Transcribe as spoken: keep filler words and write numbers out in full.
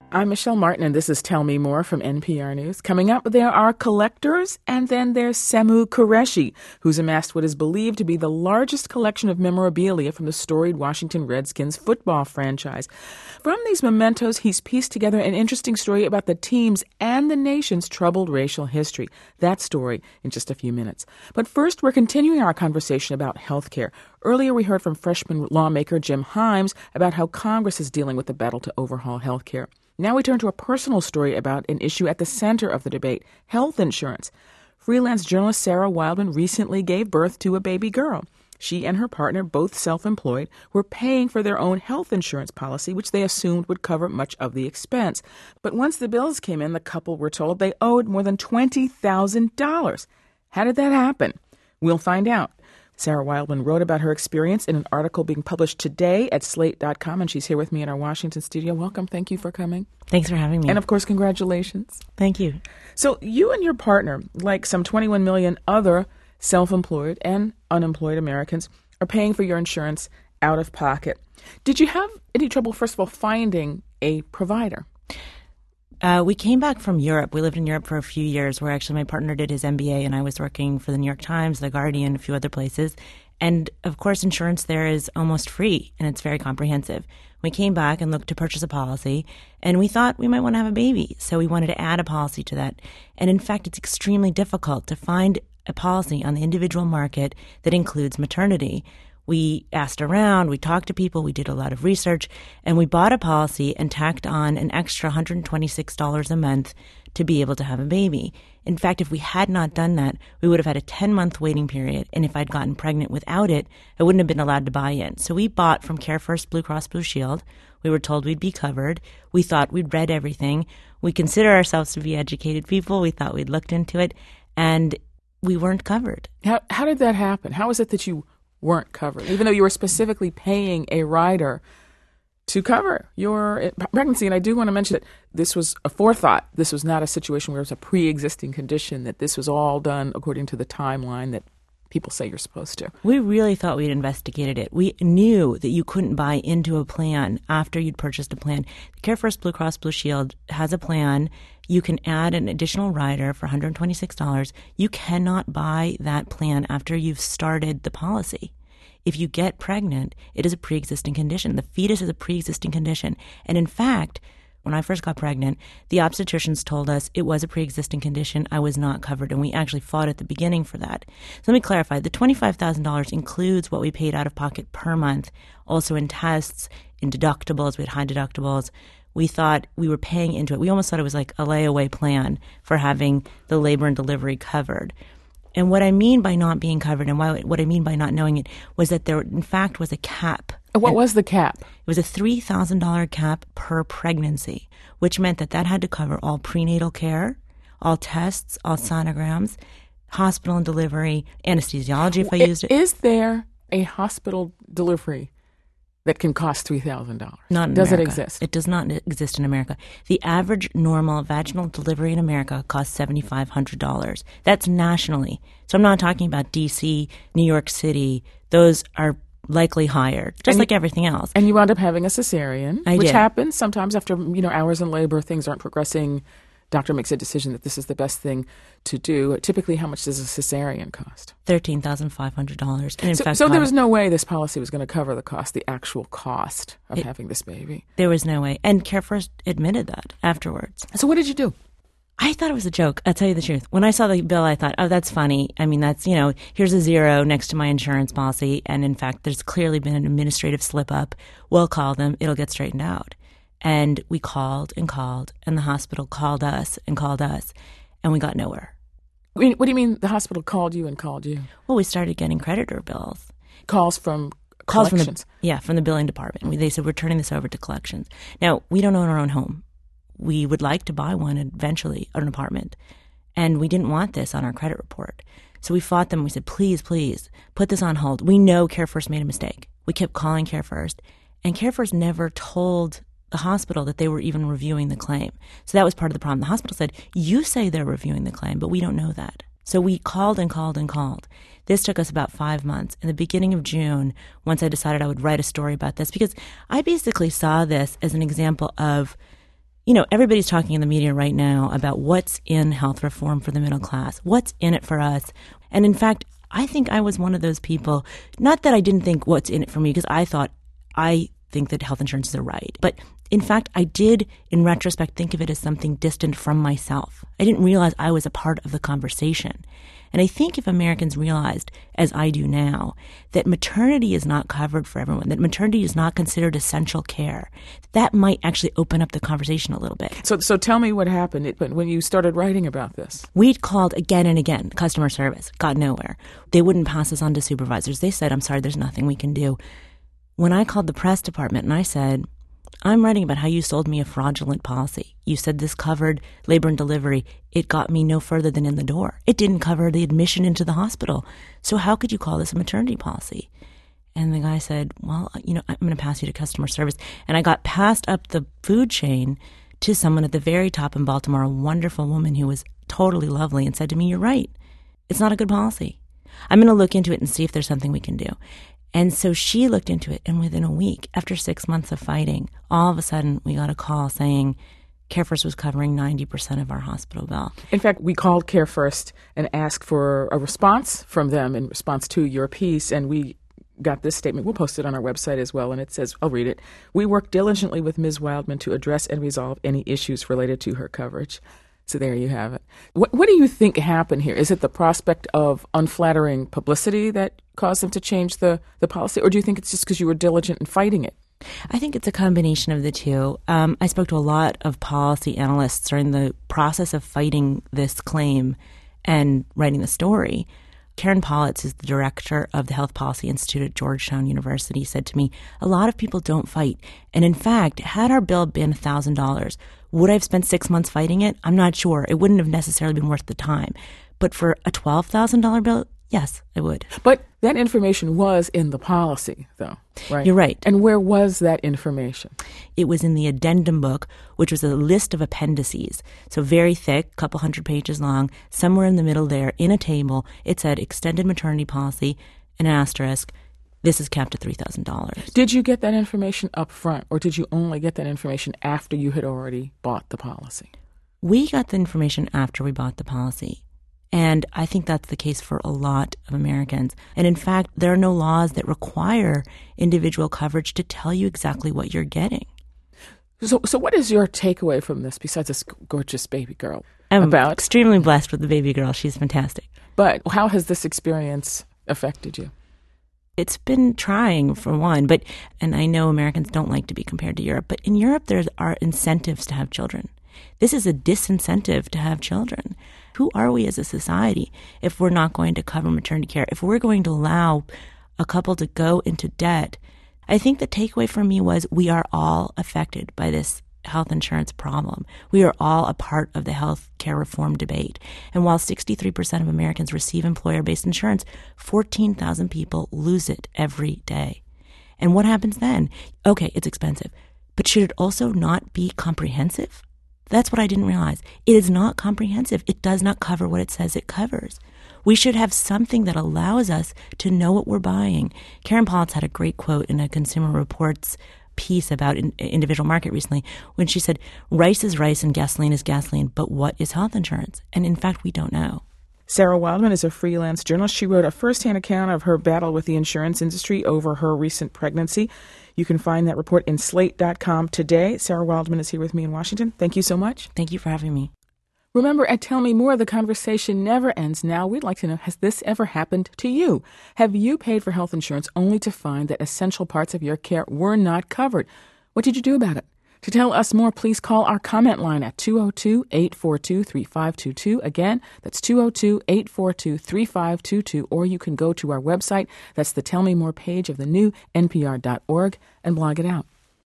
I'm Michelle Martin, and this is Tell Me More from N P R News. Coming up, there are collectors, and then there's Semu Qureshi, who's amassed what is believed to be the largest collection of memorabilia from the storied Washington Redskins football franchise. From these mementos, he's pieced together an interesting story about the team's and the nation's troubled racial history. That story in just a few minutes. But first, we're continuing our conversation about health care. Earlier, we heard from freshman lawmaker Jim Himes about how Congress is dealing with the battle to overhaul health care. Now we turn to a personal story about an issue at the center of the debate, health insurance. Freelance journalist Sarah Wildman recently gave birth to a baby girl. She and her partner, both self-employed, were paying for their own health insurance policy, which they assumed would cover much of the expense. But once the bills came in, the couple were told they owed more than twenty thousand dollars. How did that happen? We'll find out. Sarah Wildman wrote about her experience in an article being published today at slate dot com, and she's here with me in our Washington studio. Welcome. Thank you for coming. Thanks for having me. And, of course, congratulations. Thank you. So you and your partner, like some twenty-one million other self-employed and unemployed Americans, are paying for your insurance out of pocket. Did you have any trouble, first of all, finding a provider? Uh, we came back from Europe. We lived in Europe for a few years where actually my partner did his M B A and I was working for the New York Times, The Guardian, a few other places. And, of course, insurance there is almost free and it's very comprehensive. We came back and looked to purchase a policy and we thought we might want to have a baby. So we wanted to add a policy to that. And, in fact, it's extremely difficult to find a policy on the individual market that includes maternity. We asked around, we talked to people, we did a lot of research, and we bought a policy and tacked on an extra one hundred twenty-six dollars a month to be able to have a baby. In fact, if we had not done that, we would have had a ten-month waiting period, and if I'd gotten pregnant without it, I wouldn't have been allowed to buy in. So we bought from CareFirst Blue Cross Blue Shield. We were told we'd be covered. We thought we'd read everything. We consider ourselves to be educated people. We thought we'd looked into it, and we weren't covered. How, how did that happen? How is it that you weren't covered, even though you were specifically paying a rider to cover your pregnancy? And I do want to mention that this was a forethought. This was not a situation where it was a pre-existing condition, that this was all done according to the timeline that people say you're supposed to. We really thought we'd investigated it. We knew that you couldn't buy into a plan after you'd purchased a plan. CareFirst Blue Cross Blue Shield has a plan. You can add an additional rider for one hundred twenty-six dollars. You cannot buy that plan after you've started the policy. If you get pregnant, it is a pre-existing condition. The fetus is a pre-existing condition. And in fact, when I first got pregnant, the obstetricians told us it was a pre-existing condition. I was not covered, and we actually fought at the beginning for that. So let me clarify. The twenty-five thousand dollars includes what we paid out of pocket per month, also in tests, in deductibles. We had high deductibles. We thought we were paying into it. We almost thought it was like a layaway plan for having the labor and delivery covered. And what I mean by not being covered and why, what I mean by not knowing it was that there, in fact, was a cap. What was the cap? It was a three thousand dollars cap per pregnancy, which meant that that had to cover all prenatal care, all tests, all sonograms, hospital and delivery, anesthesiology if I used it. Is there a hospital delivery that can cost three thousand dollars? Not in Does America. it exist? It does not exist in America. The average normal vaginal delivery in America costs seven thousand five hundred dollars. That's nationally. So I'm not talking about D C, New York City. Those are likely higher, just and like you, everything else. And you wound up having a cesarean, I which did. happens sometimes after, you know, hours in labor, things aren't progressing. Doctor makes a decision that this is the best thing to do. Typically, how much does a cesarean cost? thirteen thousand five hundred dollars. And in so fact, so there was no way this policy was going to cover the cost, the actual cost of it, having this baby. There was no way. And CareFirst admitted that afterwards. So what did you do? I thought it was a joke. I'll tell you the truth. When I saw the bill, I thought, oh, that's funny. I mean, that's, you know, here's a zero next to my insurance policy. And in fact, there's clearly been an administrative slip up. We'll call them. It'll get straightened out. And we called and called, and the hospital called us and called us, and we got nowhere. What do you mean the hospital called you and called you? Well, we started getting creditor bills. Calls from Calls collections? From the, yeah, from the billing department. We, they said, we're turning this over to collections. Now, we don't own our own home. We would like to buy one eventually, an apartment, and we didn't want this on our credit report. So we fought them. We said, please, please, put this on hold. We know CareFirst made a mistake. We kept calling CareFirst, and CareFirst never told the hospital that they were even reviewing the claim. So that was part of the problem. The hospital said, you say they're reviewing the claim, but we don't know that. So we called and called and called. This took us about five months. In the beginning of June, once I decided I would write a story about this, because I basically saw this as an example of You know, everybody's talking in the media right now about what's in health reform for the middle class, what's in it for us. And in fact, I think I was one of those people, not that I didn't think what's in it for me, because I thought I think that health insurance is a right. But in fact, I did, in retrospect, think of it as something distant from myself. I didn't realize I was a part of the conversation. And I think if Americans realized, as I do now, that maternity is not covered for everyone, that maternity is not considered essential care, that might actually open up the conversation a little bit. So so tell me what happened when you started writing about this. We'd called again and again, customer service, got nowhere. They wouldn't pass us on to supervisors. They said, I'm sorry, there's nothing we can do. When I called the press department and I said, I'm writing about how you sold me a fraudulent policy. You said this covered labor and delivery. It got me no further than in the door. It didn't cover the admission into the hospital. So how could you call this a maternity policy? And the guy said, well, you know, I'm going to pass you to customer service. And I got passed up the food chain to someone at the very top in Baltimore, a wonderful woman who was totally lovely, and said to me, you're right. It's not a good policy. I'm going to look into it and see if there's something we can do. And so she looked into it, and within a week, after six months of fighting, all of a sudden we got a call saying CareFirst was covering ninety percent of our hospital bill. In fact, we called CareFirst and asked for a response from them in response to your piece, and we got this statement. We'll post it on our website as well, and it says, I'll read it. We work diligently with Miz Wildman to address and resolve any issues related to her coverage. So there you have it. What, what do you think happened here? Is it the prospect of unflattering publicity that caused them to change the, the policy, or do you think it's just because you were diligent in fighting it? I think it's a combination of the two. Um, I spoke to a lot of policy analysts during the process of fighting this claim and writing the story. Karen Politz is the director of the Health Policy Institute at Georgetown University, said to me, a lot of people don't fight. And in fact, had our bill been one thousand dollars, would I have spent six months fighting it? I'm not sure. It wouldn't have necessarily been worth the time. But for a twelve thousand dollars bill, yes, I would. But that information was in the policy, though, right? You're right. And where was that information? It was in the addendum book, which was a list of appendices. So very thick, couple hundred pages long. Somewhere in the middle there, in a table, it said extended maternity policy, and an asterisk. This is capped at three thousand dollars. Did you get that information up front, or did you only get that information after you had already bought the policy? We got the information after we bought the policy. And I think that's the case for a lot of Americans. And in fact, there are no laws that require individual coverage to tell you exactly what you're getting. So so what is your takeaway from this, besides this gorgeous baby girl? I'm about? extremely blessed with the baby girl. She's fantastic. But how has this experience affected you? It's been trying, for one, but and I know Americans don't like to be compared to Europe, but in Europe there are incentives to have children. This is a disincentive to have children. Who are we as a society if we're not going to cover maternity care, if we're going to allow a couple to go into debt? I think the takeaway for me was we are all affected by this health insurance problem. We are all a part of the health care reform debate. And while sixty-three percent of Americans receive employer-based insurance, fourteen thousand people lose it every day. And what happens then? Okay, it's expensive, but should it also not be comprehensive? That's what I didn't realize. It is not comprehensive. It does not cover what it says it covers. We should have something that allows us to know what we're buying. Karen Politz had a great quote in a Consumer Reports piece about an individual market recently when she said, rice is rice and gasoline is gasoline, but what is health insurance? And in fact, we don't know. Sarah Wildman is a freelance journalist. She wrote a firsthand account of her battle with the insurance industry over her recent pregnancy. You can find that report in slate dot com today. Sarah Wildman is here with me in Washington. Thank you so much. Thank you for having me. Remember, at Tell Me More, the conversation never ends. Now, we'd like to know, has this ever happened to you? Have you paid for health insurance only to find that essential parts of your care were not covered? What did you do about it? To tell us more, please call our comment line at two oh two, eight four two, three five two two. Again, that's two oh two, eight four two, three five two two. Or you can go to our website. That's the Tell Me More page of the new N P R dot org and blog it out.